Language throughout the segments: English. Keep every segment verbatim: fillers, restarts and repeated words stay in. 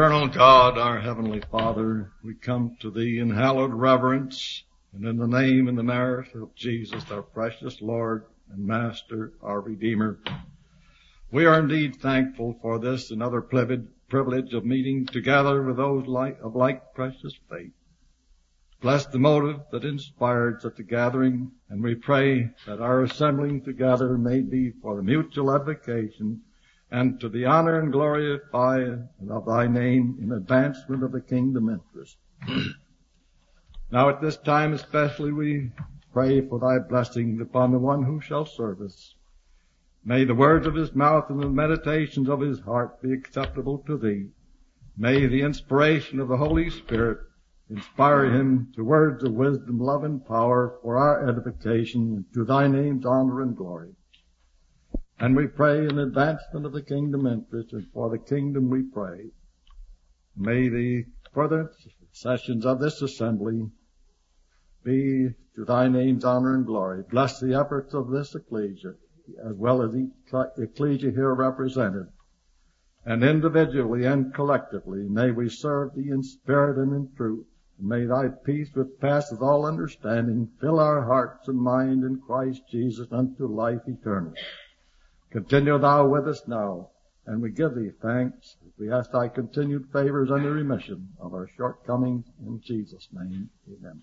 Eternal God, our Heavenly Father, we come to Thee in hallowed reverence and in the name and the merit of Jesus, our precious Lord and Master, our Redeemer. We are indeed thankful for this another privilege of meeting together with those like, of like precious faith. Bless the motive that inspired such a gathering, and we pray that our assembling together may be for the mutual edification and to the honor and glory of Thy name in advancement of the kingdom interest. Now at this time especially we pray for Thy blessing upon the one who shall serve us. May the words of his mouth and the meditations of his heart be acceptable to Thee. May the inspiration of the Holy Spirit inspire him to words of wisdom, love, and power for our edification and to Thy name's honor and glory. And we pray in advancement of the kingdom interest, and for the kingdom we pray. May the further sessions of this assembly be to Thy name's honor and glory. Bless the efforts of this ecclesia, as well as each ecclesia here represented. And individually and collectively, may we serve Thee in spirit and in truth. And may Thy peace, which passeth all understanding, fill our hearts and mind in Christ Jesus unto life eternal. Continue Thou with us now, and we give Thee thanks. We ask Thy continued favors and the remission of our shortcomings in Jesus' name. Amen.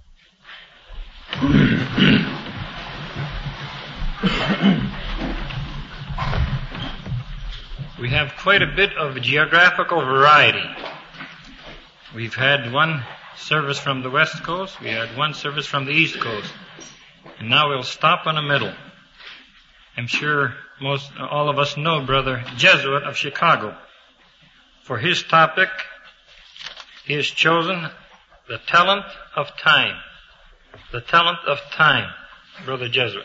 We have quite a bit of geographical variety. We've had one service from the West Coast, we had one service from the East Coast, and now we'll stop in the middle. I'm sure most all of us know Brother Jesuit of Chicago. For his topic, he has chosen the talent of time. The talent of time, Brother Jesuit.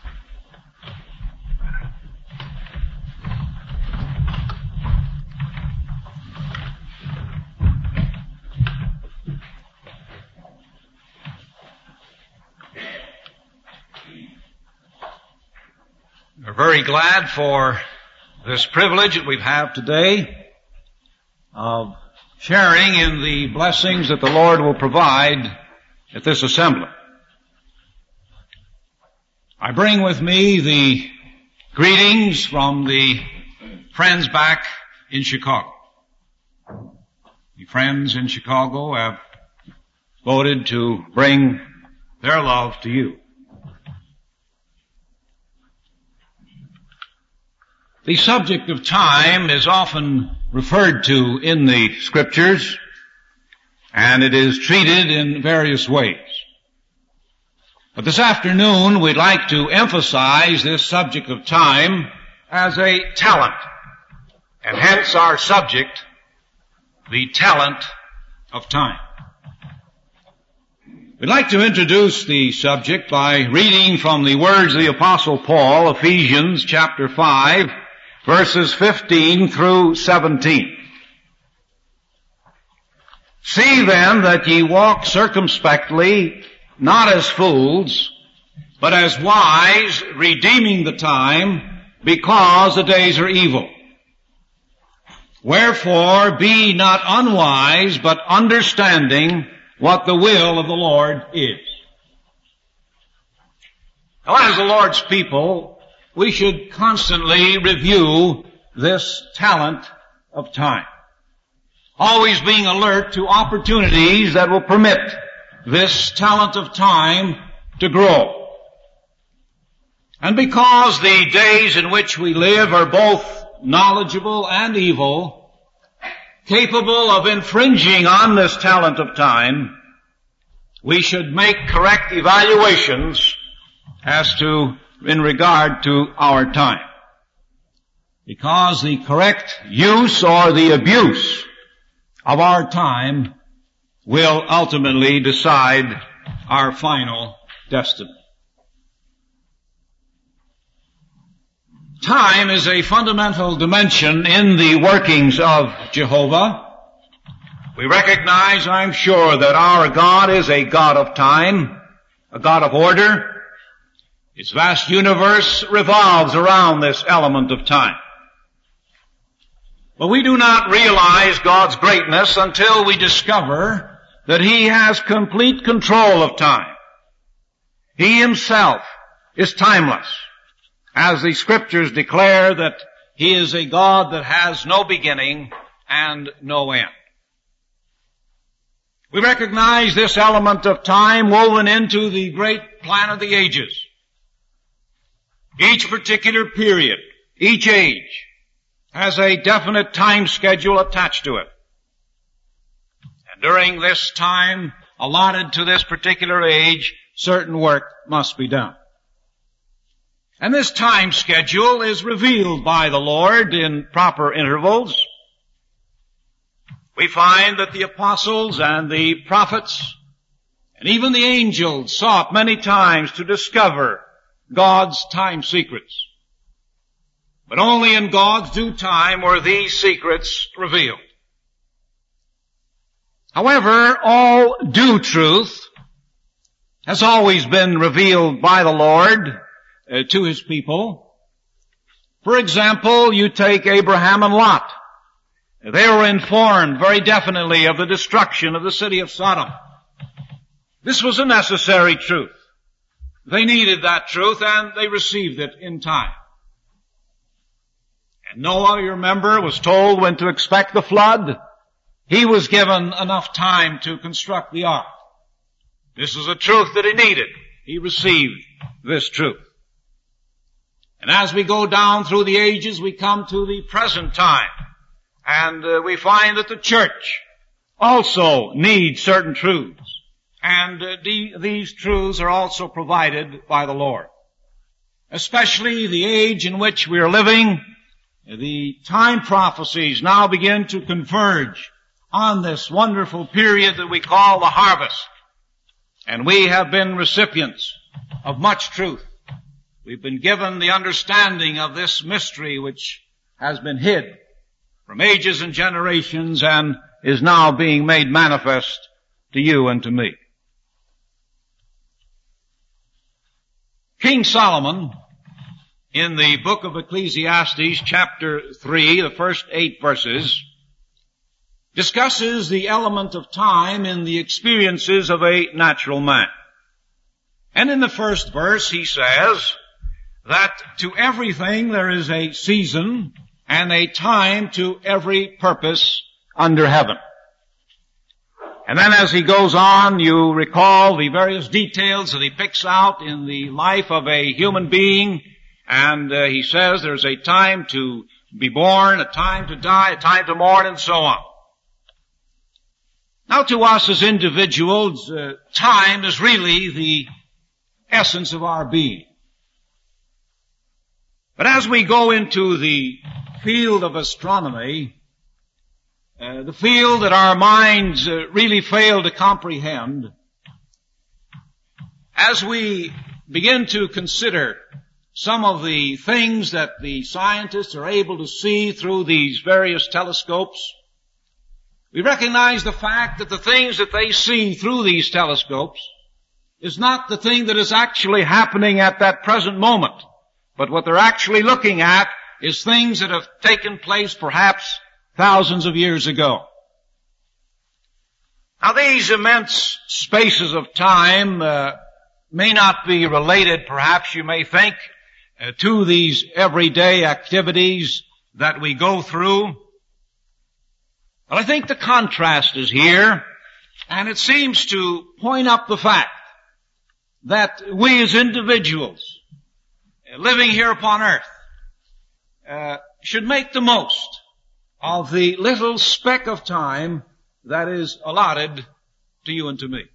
We're very glad for this privilege that we have today of sharing in the blessings that the Lord will provide at this assembly. I bring with me the greetings from the friends back in Chicago. The friends in Chicago have voted to bring their love to you. The subject of time is often referred to in the Scriptures, and it is treated in various ways. But this afternoon we'd like to emphasize this subject of time as a talent, and hence our subject, the talent of time. We'd like to introduce the subject by reading from the words of the Apostle Paul, Ephesians chapter five, verses fifteen through seventeen. See then that ye walk circumspectly, not as fools, but as wise, redeeming the time, because the days are evil. Wherefore be not unwise, but understanding what the will of the Lord is. Now, as the Lord's people, we should constantly review this talent of time, always being alert to opportunities that will permit this talent of time to grow. And because the days in which we live are both knowledgeable and evil, capable of infringing on this talent of time, we should make correct evaluations as to in regard to our time. Because the correct use or the abuse of our time will ultimately decide our final destiny. Time is a fundamental dimension in the workings of Jehovah. We recognize, I'm sure, that our God is a God of time, a God of order. Its vast universe revolves around this element of time. But we do not realize God's greatness until we discover that He has complete control of time. He Himself is timeless, as the Scriptures declare that He is a God that has no beginning and no end. We recognize this element of time woven into the great plan of the ages. Each particular period, each age, has a definite time schedule attached to it. And during this time allotted to this particular age, certain work must be done. And this time schedule is revealed by the Lord in proper intervals. We find that the apostles and the prophets and even the angels sought many times to discover God's time secrets. But only in God's due time were these secrets revealed. However, all due truth has always been revealed by the Lord uh, to His people. For example, you take Abraham and Lot. They were informed very definitely of the destruction of the city of Sodom. This was a necessary truth. They needed that truth and they received it in time. And Noah, you remember, was told when to expect the flood. He was given enough time to construct the ark. This is a truth that he needed. He received this truth. And as we go down through the ages, we come to the present time. And uh, we find that the church also needs certain truths. And uh, de- these truths are also provided by the Lord. Especially the age in which we are living, the time prophecies now begin to converge on this wonderful period that we call the harvest. And we have been recipients of much truth. We've been given the understanding of this mystery which has been hid from ages and generations and is now being made manifest to you and to me. King Solomon, in the book of Ecclesiastes, chapter three, the first eight verses, discusses the element of time in the experiences of a natural man. And in the first verse he says that to everything there is a season and a time to every purpose under heaven. And then as he goes on, you recall the various details that he picks out in the life of a human being, and uh, he says there's a time to be born, a time to die, a time to mourn, and so on. Now to us as individuals, uh, time is really the essence of our being. But as we go into the field of astronomy, uh, the field that our minds uh, really fail to comprehend, as we begin to consider some of the things that the scientists are able to see through these various telescopes, we recognize the fact that the things that they see through these telescopes is not the thing that is actually happening at that present moment. But what they're actually looking at is things that have taken place perhaps thousands of years ago. Now these immense spaces of time uh, may not be related, perhaps you may think, uh, to these everyday activities that we go through. But I think the contrast is here, and it seems to point up the fact that we as individuals living here upon earth uh, should make the most of the little speck of time that is allotted to you and to me.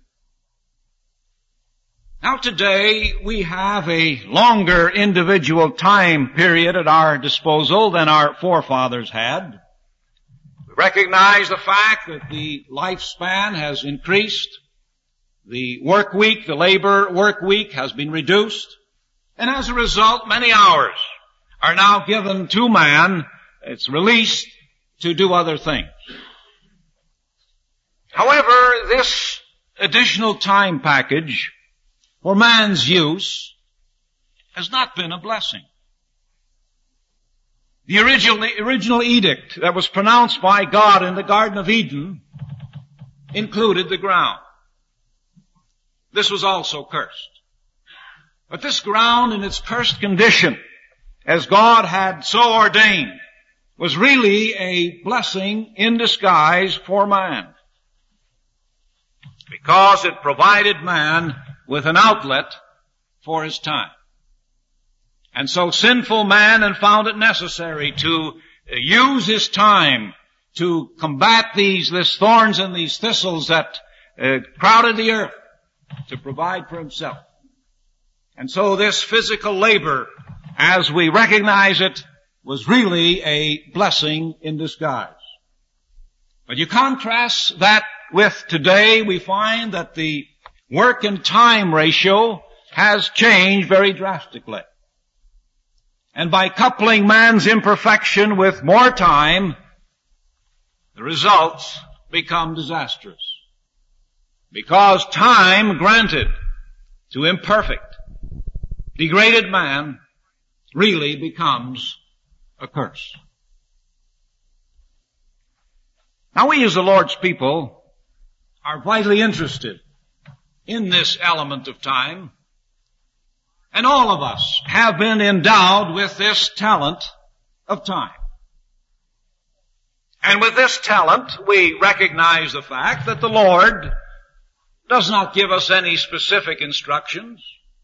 Now today we have a longer individual time period at our disposal than our forefathers had. We recognize the fact that the lifespan has increased. The work week, the labor work week has been reduced. And as a result, many hours are now given to man. It's released to do other things. However, this additional time package for man's use has not been a blessing. The original, the original edict that was pronounced by God in the Garden of Eden included the ground. This was also cursed. But this ground in its cursed condition, as God had so ordained, was really a blessing in disguise for man. Because it provided man with an outlet for his time. And so sinful man had found it necessary to use his time to combat these, this thorns and these thistles that uh, crowded the earth, to provide for himself. And so this physical labor, as we recognize it, was really a blessing in disguise. But you contrast that with today, we find that the work and time ratio has changed very drastically. And by coupling man's imperfection with more time, the results become disastrous. Because time granted to imperfect, degraded man really becomes a curse. Now we as the Lord's people are vitally interested in this element of time. And all of us have been endowed with this talent of time. And with this talent, we recognize the fact that the Lord does not give us any specific instructions.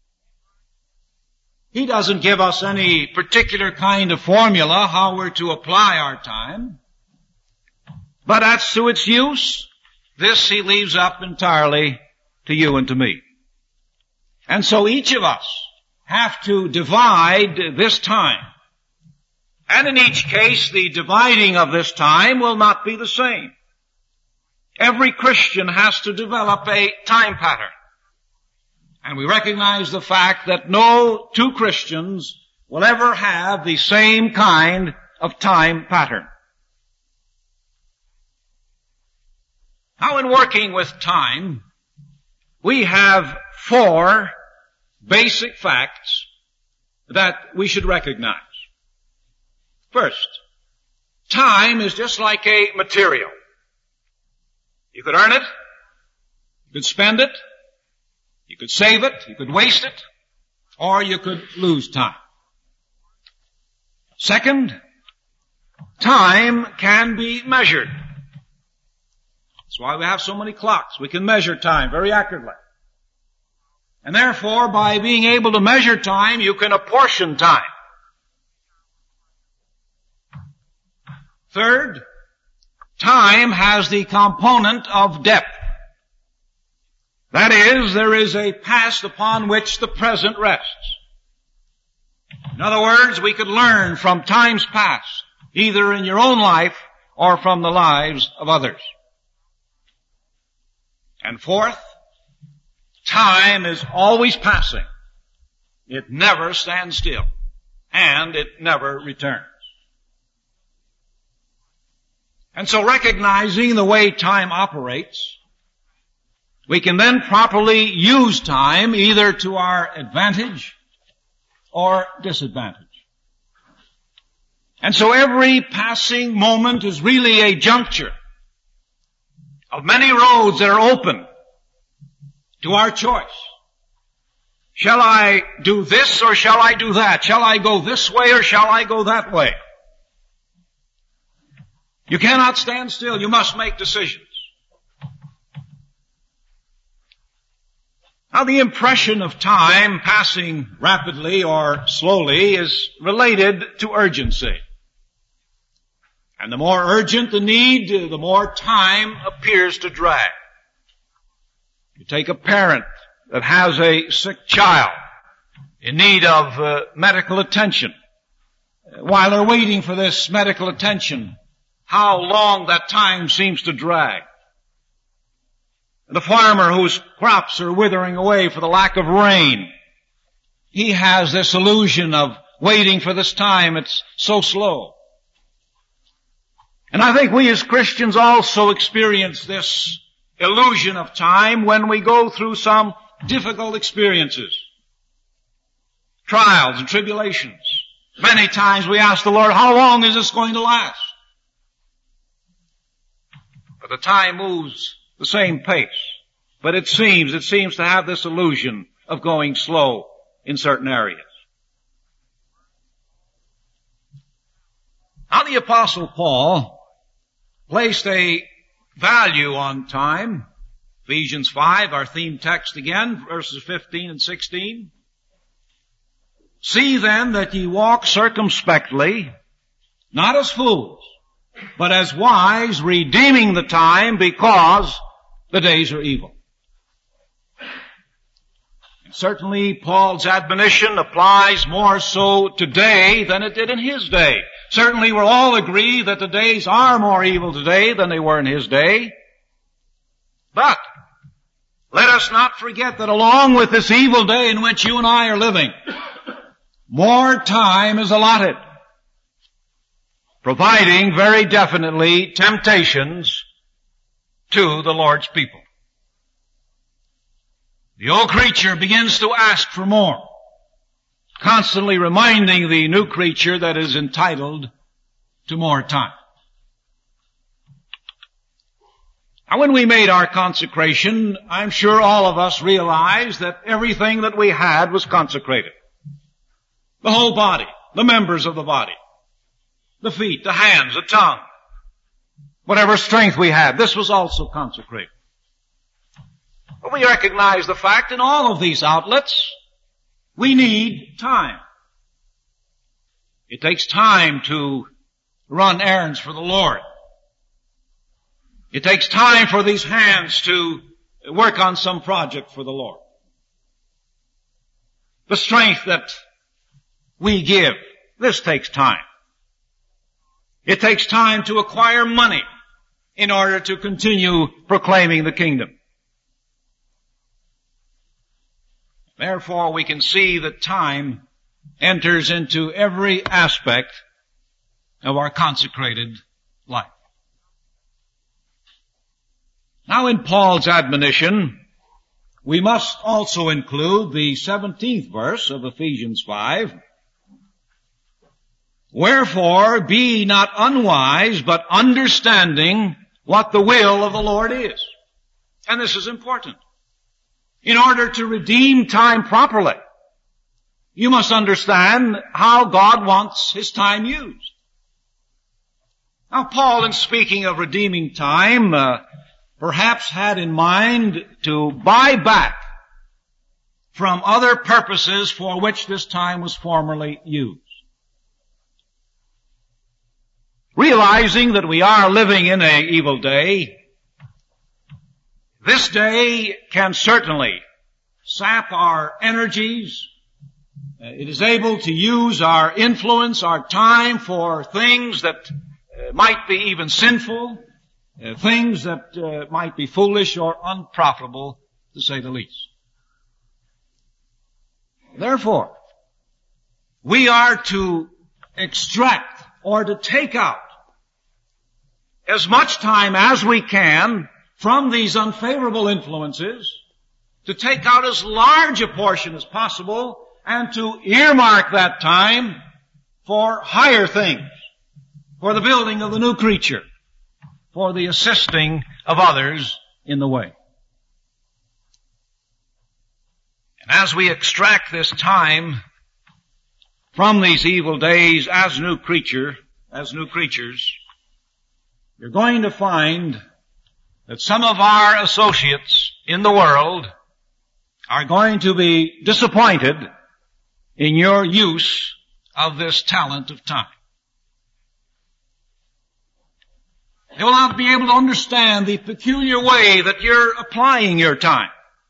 He doesn't give us any particular kind of formula how we're to apply our time. But as to its use, this He leaves up entirely to you and to me. And so each of us have to divide this time. And in each case, the dividing of this time will not be the same. Every Christian has to develop a time pattern. And we recognize the fact that no two Christians will ever have the same kind of time pattern. Now, in working with time, we have four basic facts that we should recognize. First, time is just like a material. You could earn it, you could spend it, you could save it, you could waste it, or you could lose time. Second, time can be measured. That's why we have so many clocks. We can measure time very accurately. And therefore, by being able to measure time, you can apportion time. Third, time has the component of depth. That is, there is a past upon which the present rests. In other words, we could learn from times past, either in your own life or from the lives of others. And fourth, time is always passing. It never stands still. And it never returns. And so recognizing the way time operates, we can then properly use time either to our advantage or disadvantage. And so every passing moment is really a juncture of many roads that are open to our choice. Shall I do this or shall I do that? Shall I go this way or shall I go that way? You cannot stand still. You must make decisions. Now, the impression of time passing rapidly or slowly is related to urgency. And the more urgent the need, the more time appears to drag. You take a parent that has a sick child in need of uh, medical attention. While they're waiting for this medical attention, how long that time seems to drag. The farmer whose crops are withering away for the lack of rain, he has this illusion of waiting for this time. It's so slow. And I think we as Christians also experience this illusion of time when we go through some difficult experiences, trials and tribulations, Many times we ask the Lord, how long is this going to last? But the time moves the same pace. But it seems, it seems to have this illusion of going slow in certain areas. Now the Apostle Paul placed a value on time. Ephesians five, our theme text again, verses fifteen and sixteen. See then that ye walk circumspectly, not as fools, but as wise, redeeming the time, because the days are evil. Certainly Paul's admonition applies more so today than it did in his day. Certainly we'll all agree that the days are more evil today than they were in his day. But let us not forget that along with this evil day in which you and I are living, more time is allotted, providing very definitely temptations to the Lord's people. The old creature begins to ask for more, constantly reminding the new creature that is entitled to more time. Now, when we made our consecration, I'm sure all of us realized that everything that we had was consecrated. The whole body, the members of the body, the feet, the hands, the tongue, whatever strength we had, this was also consecrated. But we recognize the fact in all of these outlets, we need time. It takes time to run errands for the Lord. It takes time for these hands to work on some project for the Lord. The strength that we give, this takes time. It takes time to acquire money in order to continue proclaiming the kingdom. Therefore, we can see that time enters into every aspect of our consecrated life. Now, in Paul's admonition, we must also include the seventeenth verse of Ephesians five. Wherefore, be ye not unwise, but understanding what the will of the Lord is. And this is important. In order to redeem time properly, you must understand how God wants His time used. Now, Paul, in speaking of redeeming time, uh, perhaps had in mind to buy back from other purposes for which this time was formerly used. Realizing that we are living in an evil day, this day can certainly sap our energies. It is able to use our influence, our time for things that uh, might be even sinful, uh, things that uh, might be foolish or unprofitable, to say the least. Therefore, we are to extract or to take out as much time as we can from these unfavorable influences, to take out as large a portion as possible and to earmark that time for higher things, for the building of the new creature, for the assisting of others in the way. And as we extract this time from these evil days as new creature, as new creatures, you're going to find that some of our associates in the world are going to be disappointed in your use of this talent of time. They will not be able to understand the peculiar way that you're applying your time,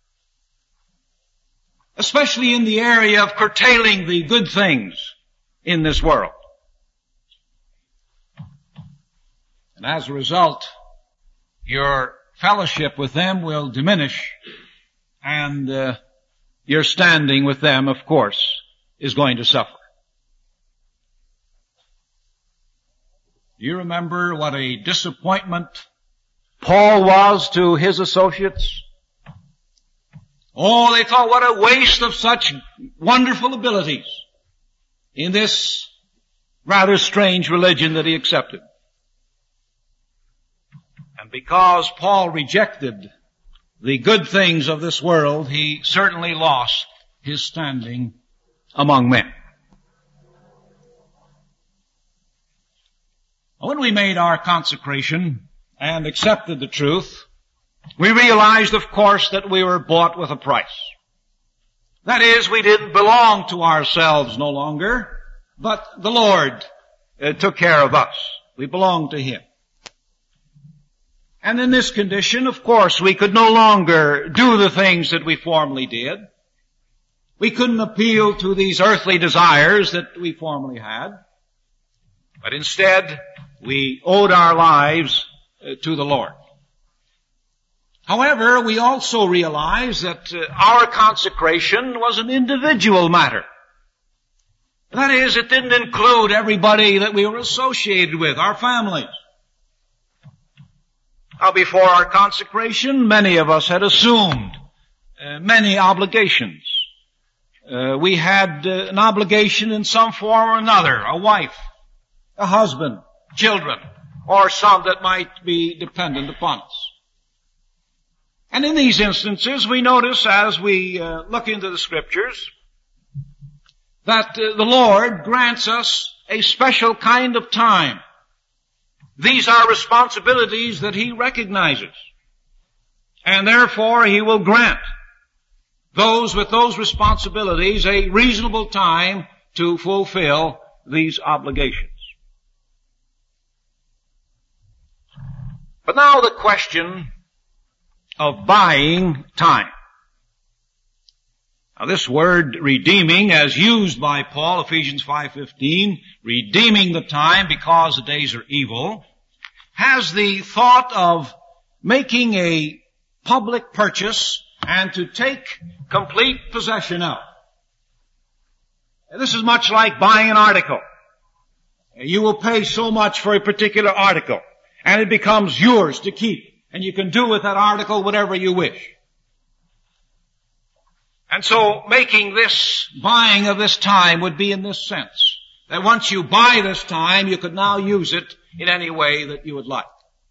especially in the area of curtailing the good things in this world. And as a result, your fellowship with them will diminish, and uh, your standing with them, of course, is going to suffer. Do you remember what a disappointment Paul was to his associates? Oh, they thought, what a waste of such wonderful abilities in this rather strange religion that he accepted. And because Paul rejected the good things of this world, he certainly lost his standing among men. When we made our consecration and accepted the truth, we realized, of course, that we were bought with a price. That is, we didn't belong to ourselves no longer, but the Lord uh, took care of us. We belonged to Him. And in this condition, of course, we could no longer do the things that we formerly did. We couldn't appeal to these earthly desires that we formerly had. But instead, we owed our lives uh, to the Lord. However, we also realized that uh, our consecration was an individual matter. That is, it didn't include everybody that we were associated with, our families. Now, before our consecration, many of us had assumed uh, many obligations. Uh, we had uh, an obligation in some form or another, a wife, a husband, children, or some that might be dependent upon us. And in these instances, we notice as we uh, look into the Scriptures that uh, the Lord grants us a special kind of time. These are responsibilities that He recognizes. And therefore, He will grant those with those responsibilities a reasonable time to fulfill these obligations. But now the question of buying time. Now this word redeeming, as used by Paul, Ephesians five fifteen, redeeming the time because the days are evil, has the thought of making a public purchase and to take complete possession of. This is much like buying an article. You will pay so much for a particular article, and it becomes yours to keep. And you can do with that article whatever you wish. And so making this buying of this time would be in this sense, that once you buy this time, you could now use it in any way that you would like.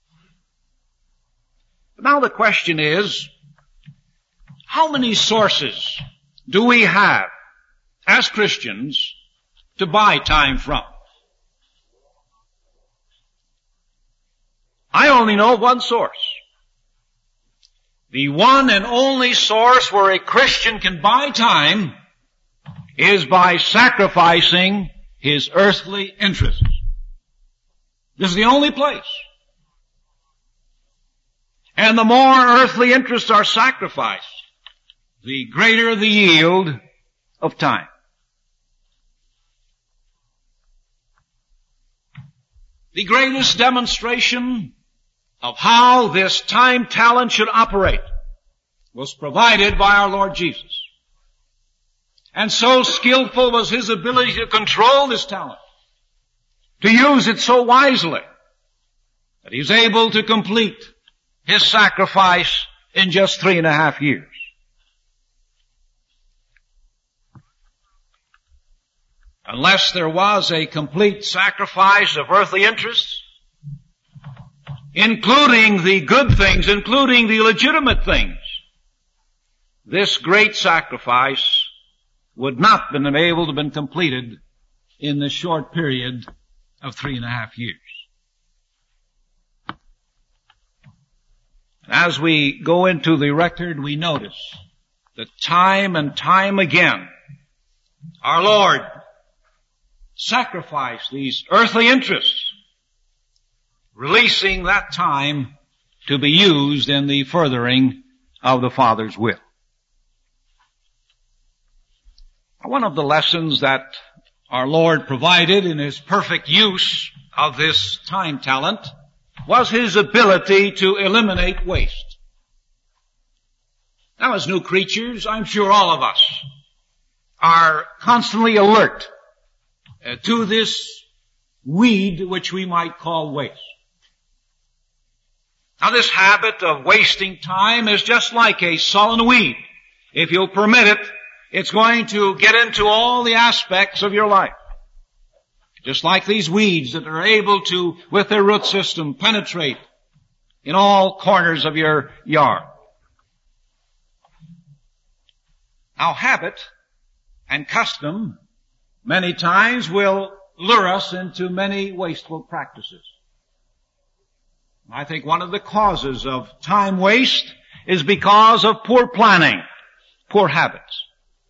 But now the question is, how many sources do we have as Christians to buy time from? I only know one source. The one and only source where a Christian can buy time is by sacrificing his earthly interests. This is the only place. And the more earthly interests are sacrificed, the greater the yield of time. The greatest demonstration of how this time talent should operate was provided by our Lord Jesus. And so skillful was His ability to control this talent, to use it so wisely, that He was able to complete His sacrifice in just three and a half years. Unless there was a complete sacrifice of earthly interests, including the good things, including the legitimate things, this great sacrifice would not have been able to have been completed in the short period of three and a half years. As we go into the record, we notice that time and time again, our Lord sacrificed these earthly interests, releasing that time to be used in the furthering of the Father's will. One of the lessons that our Lord provided in His perfect use of this time talent was His ability to eliminate waste. Now, as new creatures, I'm sure all of us are constantly alert uh, to this weed which we might call waste. Now, this habit of wasting time is just like a sullen weed. If you'll permit it, it's going to get into all the aspects of your life. Just like these weeds that are able to, with their root system, penetrate in all corners of your yard. Now, habit and custom many times will lure us into many wasteful practices. I think one of the causes of time waste is because of poor planning, poor habits.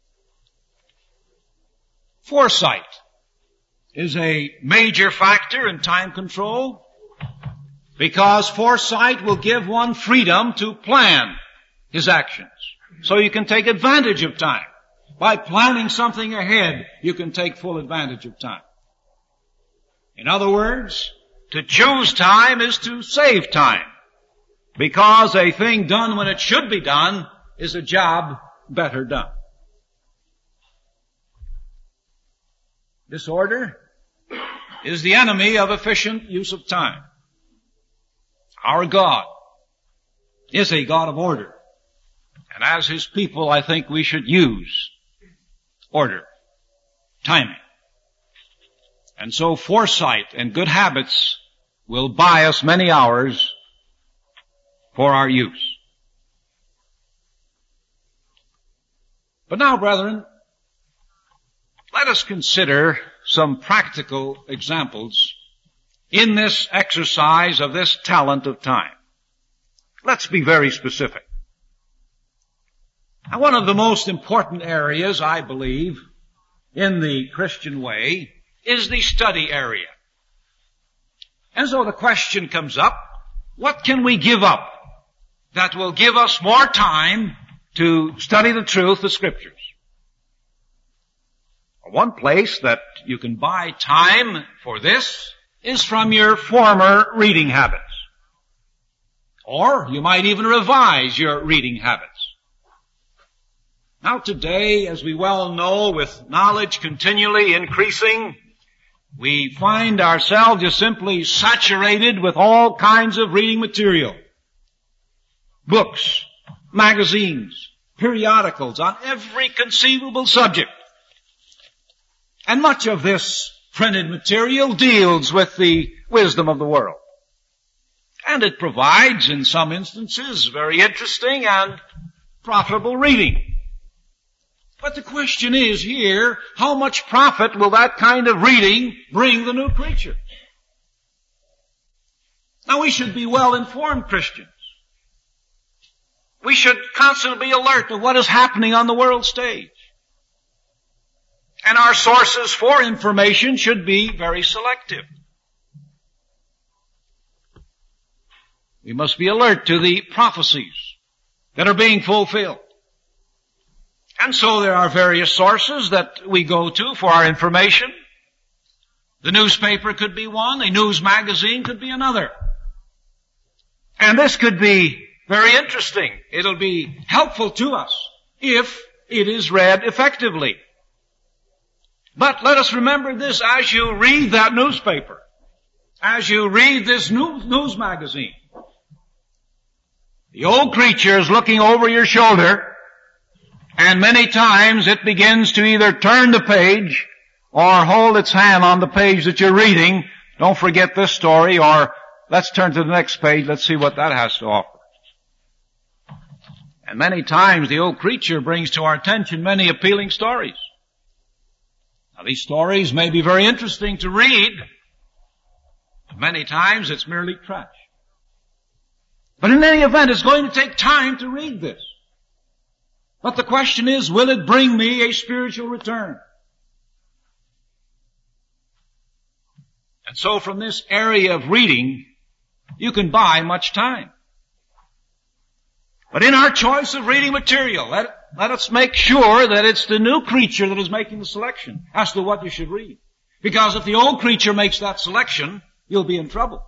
Foresight is a major factor in time control because foresight will give one freedom to plan his actions. So you can take advantage of time. By planning something ahead, you can take full advantage of time. In other words, to choose time is to save time, because a thing done when it should be done is a job better done. Disorder is the enemy of efficient use of time. Our God is a God of order. And as His people, I think we should use order, timing. And so foresight and good habits will buy us many hours for our use. But now, brethren, let us consider some practical examples in this exercise of this talent of time. Let's be very specific. Now, one of the most important areas, I believe, in the Christian way is the study area. And so the question comes up, what can we give up that will give us more time to study the truth, the Scriptures? One place that you can buy time for this is from your former reading habits. Or you might even revise your reading habits. Now today, as we well know, with knowledge continually increasing, we find ourselves just simply saturated with all kinds of reading material. Books, magazines, periodicals on every conceivable subject. And much of this printed material deals with the wisdom of the world. And it provides, in some instances, very interesting and profitable reading. But the question is here, how much profit will that kind of reading bring the new creature? Now, we should be well-informed Christians. We should constantly be alert to what is happening on the world stage. And our sources for information should be very selective. We must be alert to the prophecies that are being fulfilled. And so there are various sources that we go to for our information. The newspaper could be one, a news magazine could be another. And this could be very interesting. It'll be helpful to us if it is read effectively. But let us remember this as you read that newspaper, as you read this news, news magazine. The old creature is looking over your shoulder, and many times it begins to either turn the page or hold its hand on the page that you're reading. Don't forget this story, or let's turn to the next page, let's see what that has to offer. And many times the old creature brings to our attention many appealing stories. Now, these stories may be very interesting to read, but many times it's merely trash. But in any event, it's going to take time to read this. But the question is, will it bring me a spiritual return? And so from this area of reading, you can buy much time. But in our choice of reading material, let, let us make sure that it's the new creature that is making the selection as to what you should read. Because if the old creature makes that selection, you'll be in trouble.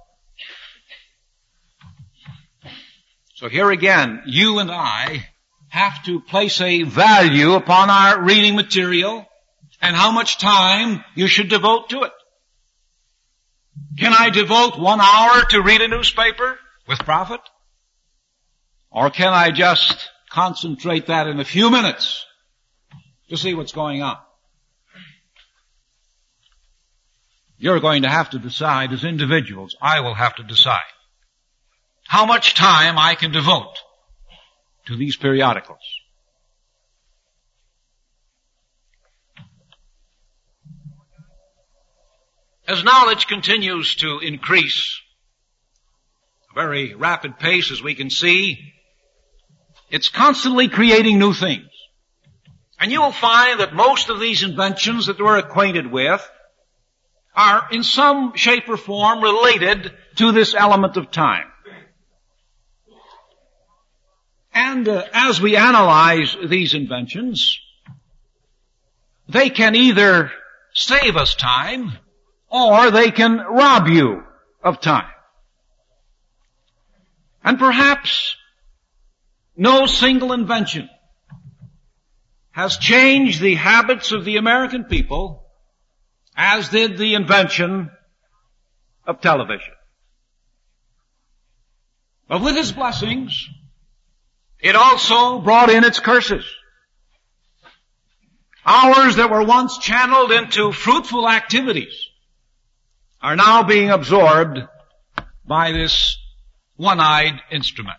So here again, you and I have to place a value upon our reading material and how much time you should devote to it. Can I devote one hour to read a newspaper with profit? Or can I just concentrate that in a few minutes to see what's going on? you're going to have to decide as individuals, I will have to decide how much time I can devote to these periodicals. As knowledge continues to increase at a very rapid pace, as we can see, it's constantly creating new things. And you will find that most of these inventions that we're acquainted with are in some shape or form related to this element of time. And uh, as we analyze these inventions, they can either save us time or they can rob you of time. And perhaps no single invention has changed the habits of the American people as did the invention of television. But with its blessings, it also brought in its curses. Hours that were once channeled into fruitful activities are now being absorbed by this one-eyed instrument.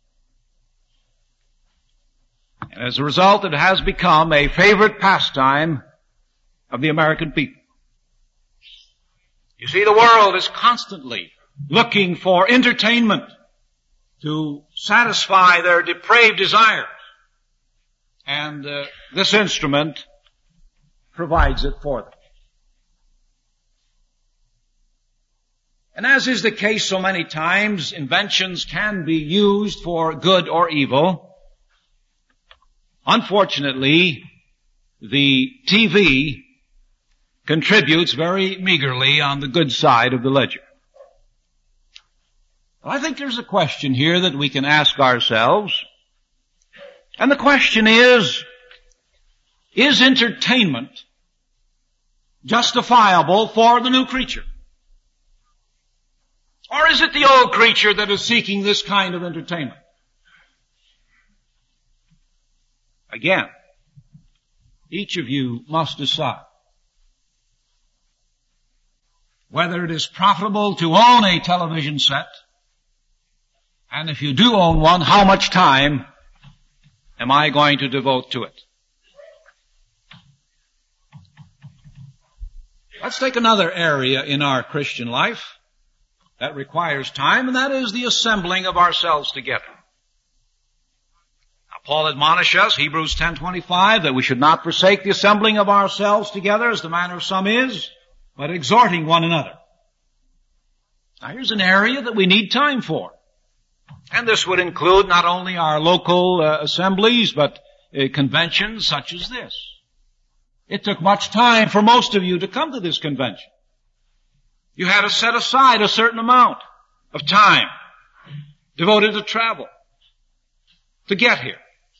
And as a result, it has become a favorite pastime of the American people. You see, the world is constantly looking for entertainment to satisfy their depraved desires. And uh, this instrument provides it for them. And as is the case so many times, inventions can be used for good or evil. Unfortunately, the T V contributes very meagerly on the good side of the ledger. Well, I think there's a question here that we can ask ourselves. And the question is, is entertainment justifiable for the new creature? Or is it the old creature that is seeking this kind of entertainment? Again, each of you must decide whether it is profitable to own a television set, and if you do own one, how much time am I going to devote to it? Let's take another area in our Christian life that requires time, and that is the assembling of ourselves together. Now, Paul admonishes us, Hebrews ten twenty-five, that we should not forsake the assembling of ourselves together, as the manner of some is, but exhorting one another. Now, here's an area that we need time for. And this would include not only our local uh, assemblies, but uh, conventions such as this. It took much time for most of you to come to this convention. You had to set aside a certain amount of time devoted to travel to get here.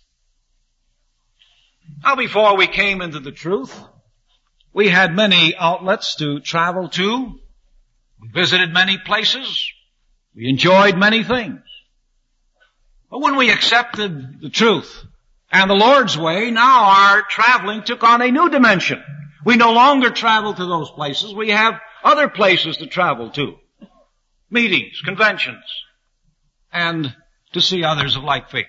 Now, before we came into the truth, we had many outlets to travel to. We visited many places. We enjoyed many things. But when we accepted the truth and the Lord's way, now our traveling took on a new dimension. We no longer travel to those places. We have other places to travel to. Meetings, conventions, and to see others of like faith.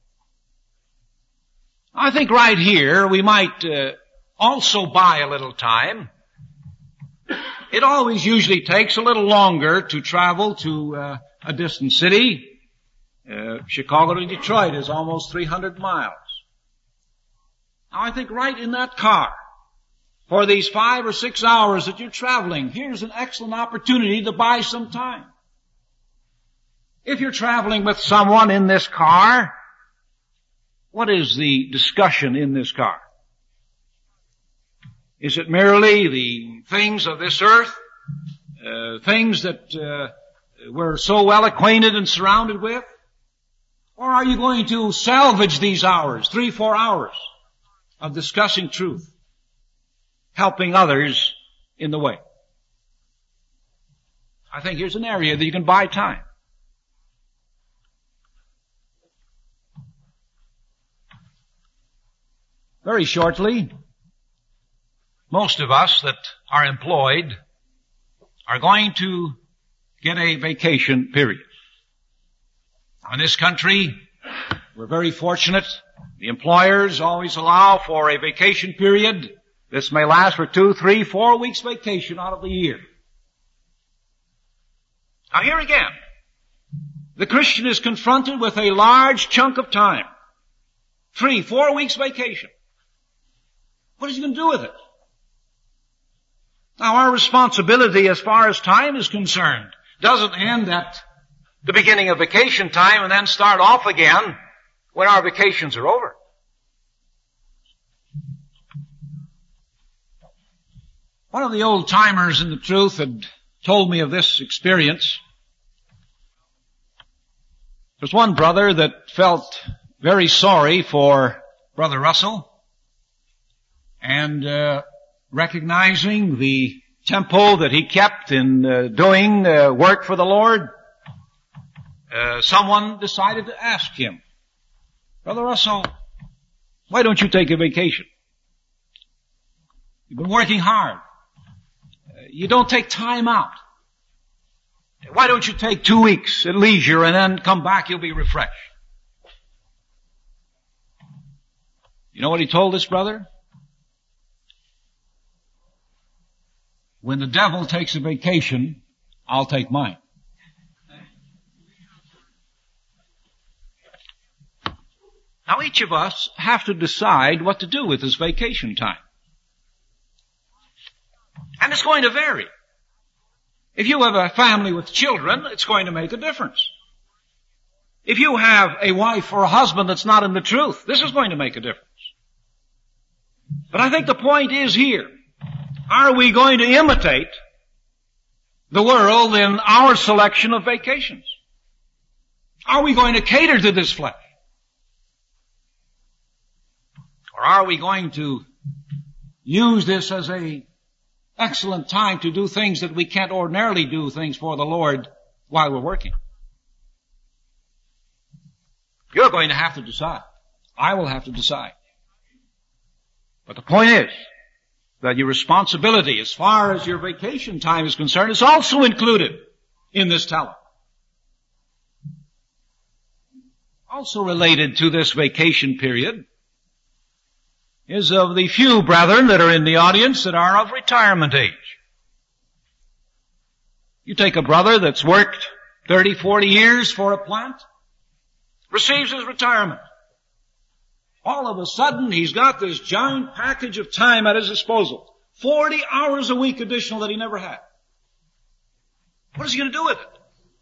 I think right here we might uh, also buy a little time. It always usually takes a little longer to travel to uh, a distant city. Uh, Chicago to Detroit is almost three hundred miles. Now I think right in that car, for these five or six hours that you're traveling, here's an excellent opportunity to buy some time. If you're traveling with someone in this car, what is the discussion in this car? Is it merely the things of this earth, uh, things that uh, we're so well acquainted and surrounded with? Or are you going to salvage these hours, three, four hours of discussing truth, helping others in the way? I think here's an area that you can buy time. Very shortly, most of us that are employed are going to get a vacation period. In this country, we're very fortunate. The employers always allow for a vacation period. This may last for two, three, four weeks vacation out of the year. Now here again, the Christian is confronted with a large chunk of time. Three, four weeks vacation. What is he going to do with it? Now our responsibility as far as time is concerned doesn't end at the beginning of vacation time and then start off again when our vacations are over. One of the old timers in the truth had told me of this experience. There's one brother that felt very sorry for Brother Russell, and uh, recognizing the tempo that he kept in uh, doing uh, work for the Lord, uh, someone decided to ask him, Brother Russell, why don't you take a vacation? You've been working hard. Uh, you don't take time out. Why don't you take two weeks at leisure and then come back, you'll be refreshed? You know what he told this brother? When the devil takes a vacation, I'll take mine. Now each of us have to decide what to do with this vacation time. And it's going to vary. If you have a family with children, it's going to make a difference. If you have a wife or a husband that's not in the truth, this is going to make a difference. But I think the point is here, are we going to imitate the world in our selection of vacations? Are we going to cater to this flesh? Or are we going to use this as a excellent time to do things that we can't ordinarily do things for the Lord while we're working? You're going to have to decide. I will have to decide. But the point is that your responsibility as far as your vacation time is concerned is also included in this talent. Also related to this vacation period is of the few brethren that are in the audience that are of retirement age. You take a brother that's worked thirty, forty years for a plant, receives his retirement. All of a sudden, he's got this giant package of time at his disposal. forty hours a week additional that he never had. What is he going to do with it?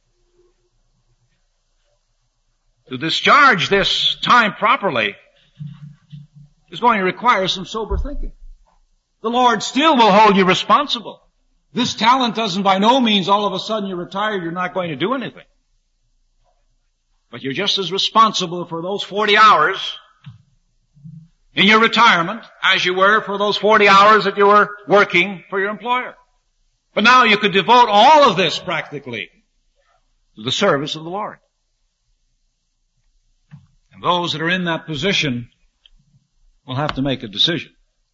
To discharge this time properly is going to require some sober thinking. The Lord still will hold you responsible. This talent doesn't by no means all of a sudden you're retired, you're not going to do anything. But you're just as responsible for those forty hours in your retirement as you were for those forty hours that you were working for your employer. But now you could devote all of this practically to the service of the Lord. And those that are in that position will have to make a decision.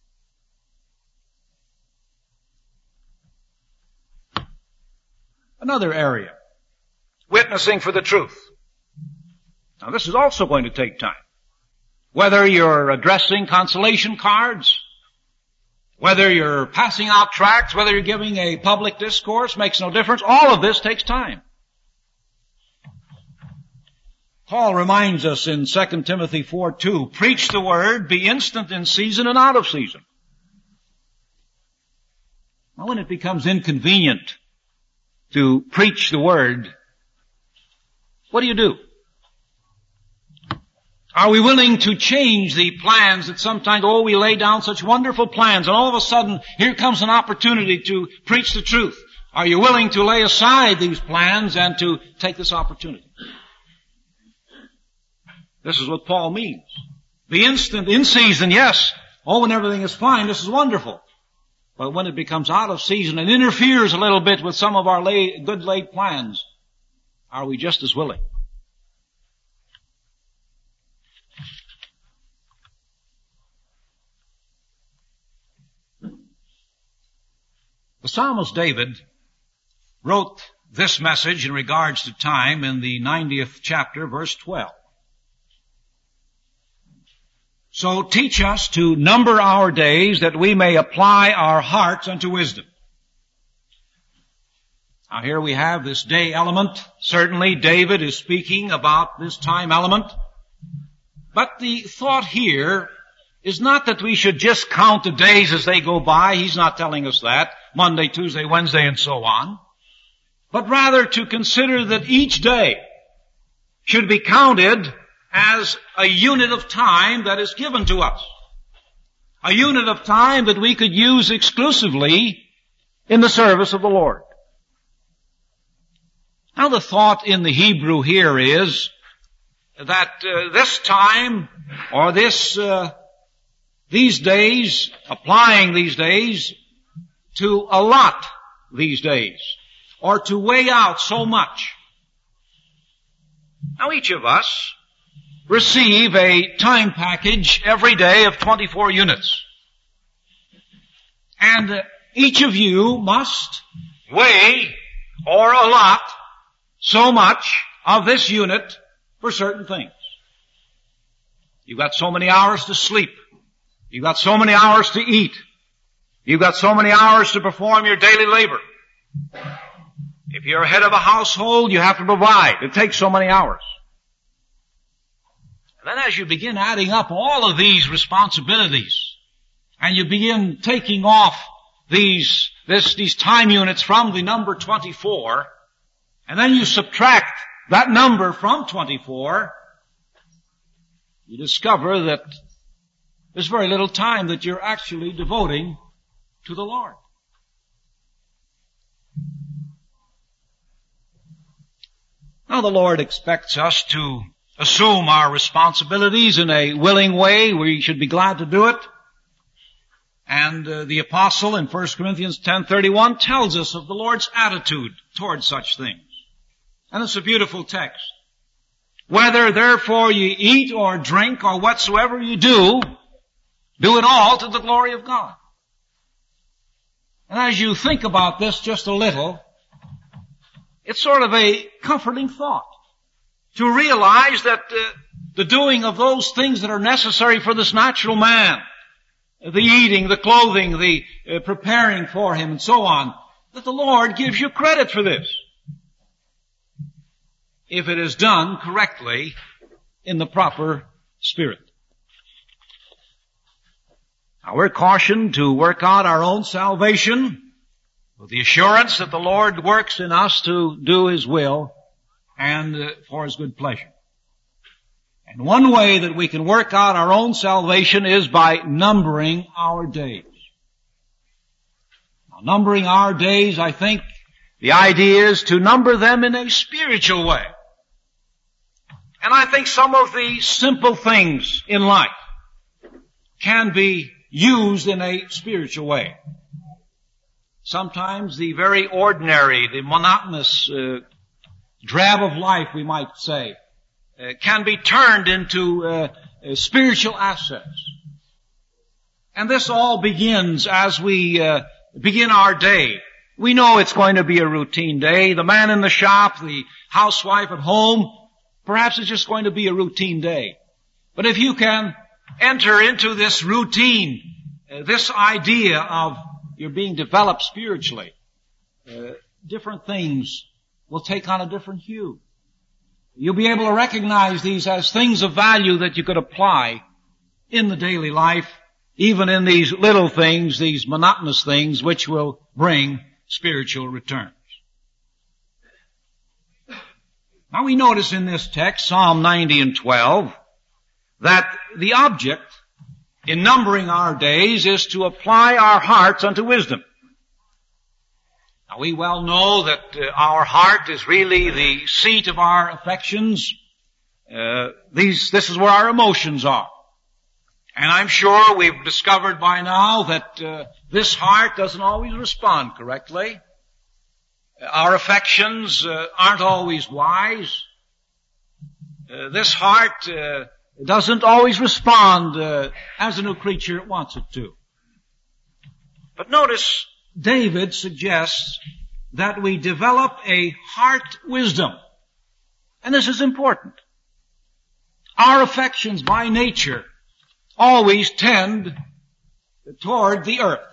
Another area, witnessing for the truth. Now this is also going to take time. Whether you're addressing consolation cards, whether you're passing out tracts, whether you're giving a public discourse, makes no difference. All of this takes time. Paul reminds us in Second Timothy four two, preach the word, be instant in season and out of season. Now when it becomes inconvenient to preach the word, what do you do? Are we willing to change the plans that sometimes, oh, we lay down such wonderful plans and all of a sudden here comes an opportunity to preach the truth. Are you willing to lay aside these plans and to take this opportunity? This is what Paul means. The instant, in season, yes. Oh, when everything is fine, this is wonderful. But when it becomes out of season and interferes a little bit with some of our lay, good laid plans, are we just as willing? The psalmist David wrote this message in regards to time in the ninetieth chapter, verse twelve. So teach us to number our days that we may apply our hearts unto wisdom. Now here we have this day element. Certainly David is speaking about this time element. But the thought here is not that we should just count the days as they go by. He's not telling us that. Monday, Tuesday, Wednesday, and so on. But rather to consider that each day should be counted as a unit of time that is given to us. A unit of time that we could use exclusively in the service of the Lord. Now the thought in the Hebrew here is that uh, this time or this uh, these days, applying these days to allot these days or to weigh out so much. Now each of us receive a time package every day of twenty-four units. And uh, each of you must weigh or allot so much of this unit for certain things. You've got so many hours to sleep. You've got so many hours to eat. You've got so many hours to perform your daily labor. If you're head of a household, you have to provide. It takes so many hours. And then as you begin adding up all of these responsibilities, and you begin taking off these, this, these time units from the number twenty-four, and then you subtract that number from twenty-four, you discover that there's very little time that you're actually devoting to the Lord. Now the Lord expects us to assume our responsibilities in a willing way. We should be glad to do it. And uh, the apostle in First Corinthians ten thirty-one tells us of the Lord's attitude toward such things. And it's a beautiful text. Whether therefore you eat or drink or whatsoever you do, do it all to the glory of God. And as you think about this just a little, it's sort of a comforting thought to realize that uh, the doing of those things that are necessary for this natural man, the eating, the clothing, the uh, preparing for him, and so on, that the Lord gives you credit for this, if it is done correctly in the proper spirit. Now we're cautioned to work out our own salvation with the assurance that the Lord works in us to do His will and uh, for His good pleasure. And one way that we can work out our own salvation is by numbering our days. Now, numbering our days, I think the idea is to number them in a spiritual way. And I think some of the simple things in life can be used in a spiritual way. Sometimes the very ordinary, the monotonous, uh, drab of life, we might say, uh, can be turned into uh, uh, spiritual assets. And this all begins as we uh, begin our day. We know it's going to be a routine day. The man in the shop, the housewife at home, perhaps it's just going to be a routine day. But if you can enter into this routine, uh, this idea of you're being developed spiritually, uh, different things will take on a different hue. You'll be able to recognize these as things of value that you could apply in the daily life, even in these little things, these monotonous things, which will bring spiritual returns. Now we notice in this text, Psalm ninety and twelve, that the object in numbering our days is to apply our hearts unto wisdom. Now we well know that uh, our heart is really the seat of our affections. Uh, these, this is where our emotions are. And I'm sure we've discovered by now that uh, this heart doesn't always respond correctly. Our affections uh, aren't always wise. Uh, this heart uh, doesn't always respond uh, as a new creature wants it to. But notice, David suggests that we develop a heart wisdom. And this is important. Our affections by nature always tend toward the earth.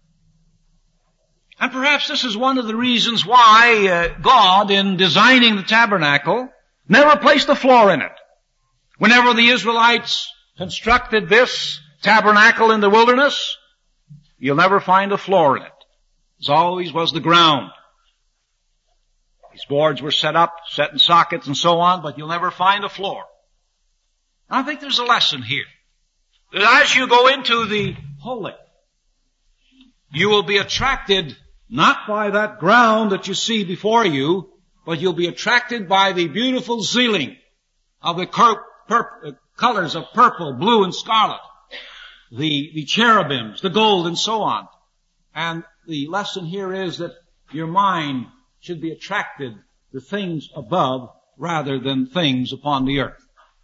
And perhaps this is one of the reasons why uh, God, in designing the tabernacle, never placed a floor in it. Whenever the Israelites constructed this tabernacle in the wilderness, you'll never find a floor in it. It always was the ground. These boards were set up, set in sockets and so on, but you'll never find a floor. I think there's a lesson here. That as you go into the holy, you will be attracted not by that ground that you see before you, but you'll be attracted by the beautiful ceiling of the cur- pur- colors of purple, blue, and scarlet, the, the cherubims, the gold, and so on. And the lesson here is that your mind should be attracted to things above rather than things upon the earth.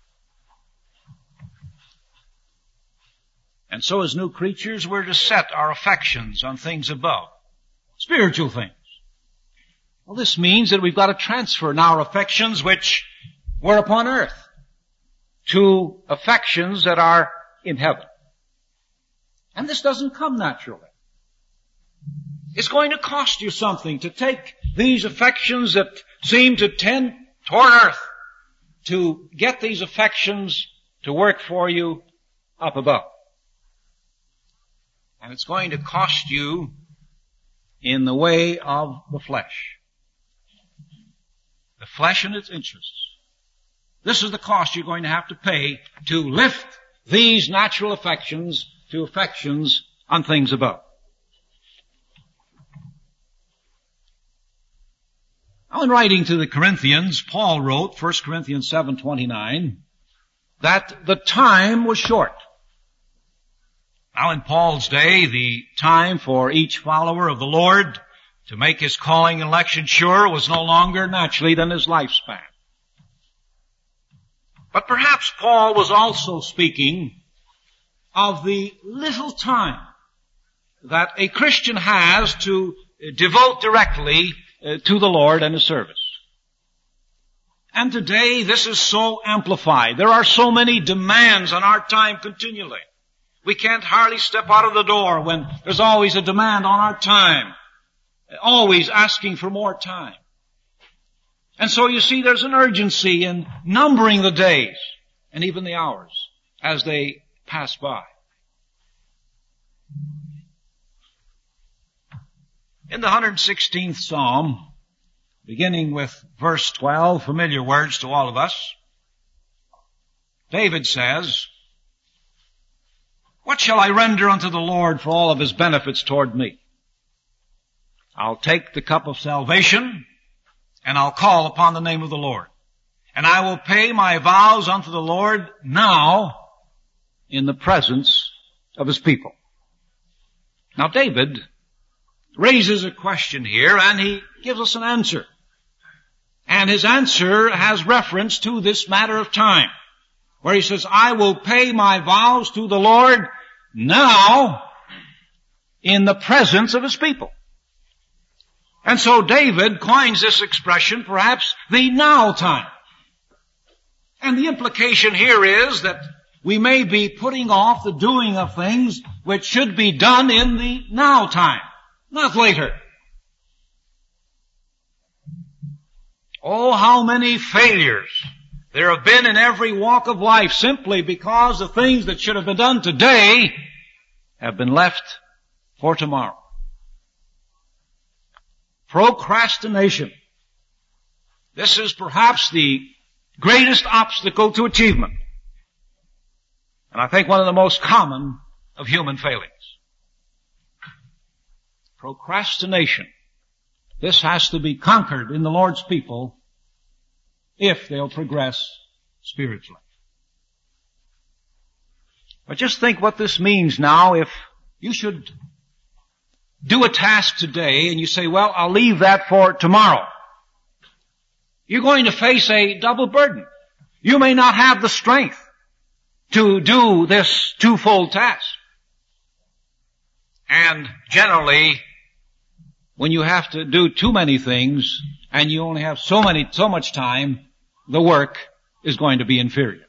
And so as new creatures, we're to set our affections on things above. Spiritual things. Well, this means that we've got to transfer now our affections which were upon earth to affections that are in heaven. And this doesn't come naturally. It's going to cost you something to take these affections that seem to tend toward earth, to get these affections to work for you up above. And it's going to cost you in the way of the flesh. The flesh and its interests. This is the cost you're going to have to pay to lift these natural affections to affections on things above. Now, in writing to the Corinthians, Paul wrote, First Corinthians seven twenty-nine, that the time was short. Now, in Paul's day, the time for each follower of the Lord to make his calling and election sure was no longer naturally than his lifespan. But perhaps Paul was also speaking of the little time that a Christian has to devote directly to the Lord and His service. And today this is so amplified. There are so many demands on our time continually. We can't hardly step out of the door when there's always a demand on our time. Always asking for more time. And so you see there's an urgency in numbering the days and even the hours as they pass by. In the one hundred sixteenth Psalm, beginning with verse twelve, familiar words to all of us, David says, "What shall I render unto the Lord for all of His benefits toward me? I'll take the cup of salvation, and I'll call upon the name of the Lord. And I will pay my vows unto the Lord now in the presence of His people." Now David raises a question here, and he gives us an answer. And his answer has reference to this matter of time, where he says, "I will pay my vows to the Lord now in the presence of His people." And so David coins this expression, perhaps the now time. And the implication here is that we may be putting off the doing of things which should be done in the now time, not later. Oh, how many failures there have been in every walk of life simply because the things that should have been done today have been left for tomorrow. Procrastination. This is perhaps the greatest obstacle to achievement. And I think one of the most common of human failings. Procrastination. This has to be conquered in the Lord's people if they'll progress spiritually. But just think what this means now if you should do a task today and you say, well, I'll leave that for tomorrow. You're going to face a double burden. You may not have the strength to do this twofold task. And generally, when you have to do too many things and you only have so many, so much time, the work is going to be inferior.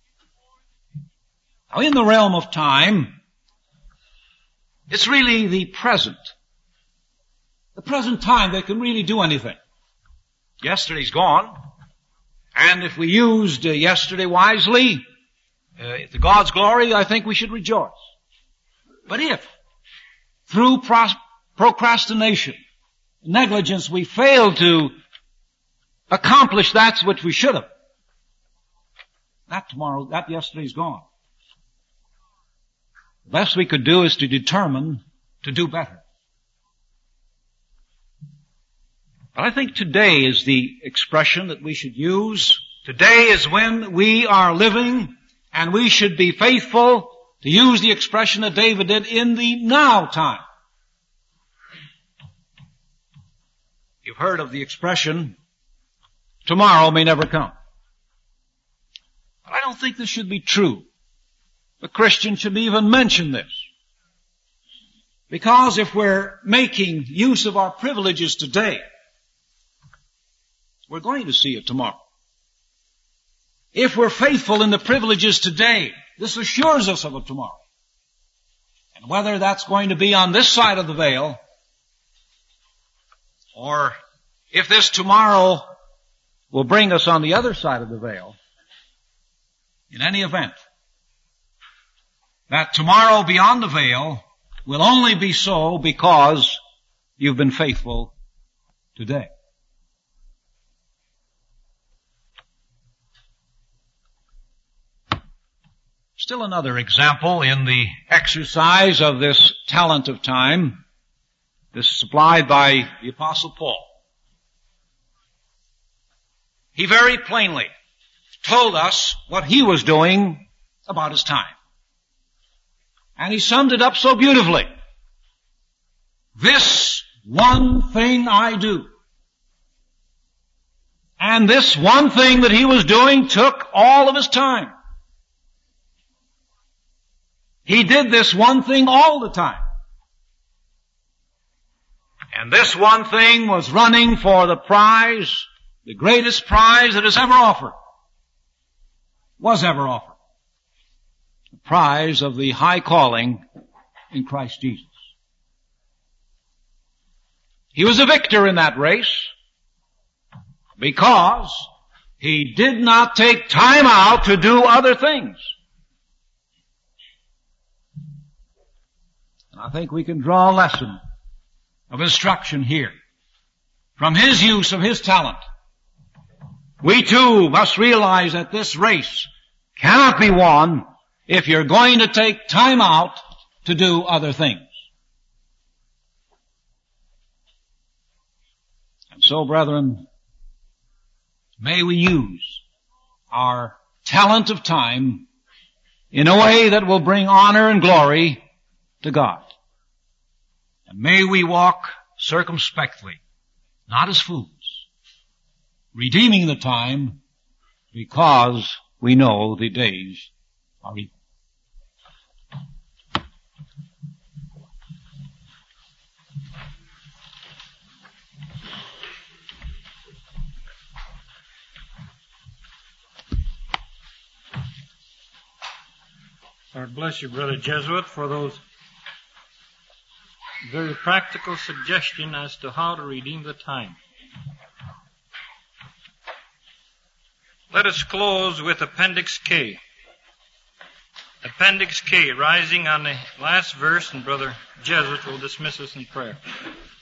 Now, in the realm of time, it's really the present. The present time that can really do anything. Yesterday's gone. And if we used uh, yesterday wisely, uh, to God's glory, I think we should rejoice. But if, through pros- procrastination, negligence, we fail to accomplish that which we should have, that tomorrow, that yesterday's gone. The best we could do is to determine to do better. But I think today is the expression that we should use. Today is when we are living, and we should be faithful to use the expression that David did, in the now time. You've heard of the expression, tomorrow may never come. But I don't think this should be true. The Christian should even mention this. Because if we're making use of our privileges today, we're going to see it tomorrow. If we're faithful in the privileges today, this assures us of it tomorrow. And whether that's going to be on this side of the veil, or if this tomorrow will bring us on the other side of the veil, in any event, that tomorrow beyond the veil will only be so because you've been faithful today. Still another example in the exercise of this talent of time, this supplied by the Apostle Paul. He very plainly told us what he was doing about his time. And he summed it up so beautifully. This one thing I do. And this one thing that he was doing took all of his time. He did this one thing all the time. And this one thing was running for the prize, the greatest prize that is ever offered, was ever offered. The prize of the high calling in Christ Jesus. He was a victor in that race because he did not take time out to do other things. I think we can draw a lesson of instruction here from his use of his talent. We too must realize that this race cannot be won if you're going to take time out to do other things. And so, brethren, may we use our talent of time in a way that will bring honor and glory to God. And may we walk circumspectly, not as fools, redeeming the time because we know the days are evil. Lord bless you, Brother Jesuit, for those very practical suggestions as to how to redeem the time. Let us close with Appendix K. Appendix K, rising on the last verse, and Brother Jesuit will dismiss us in prayer.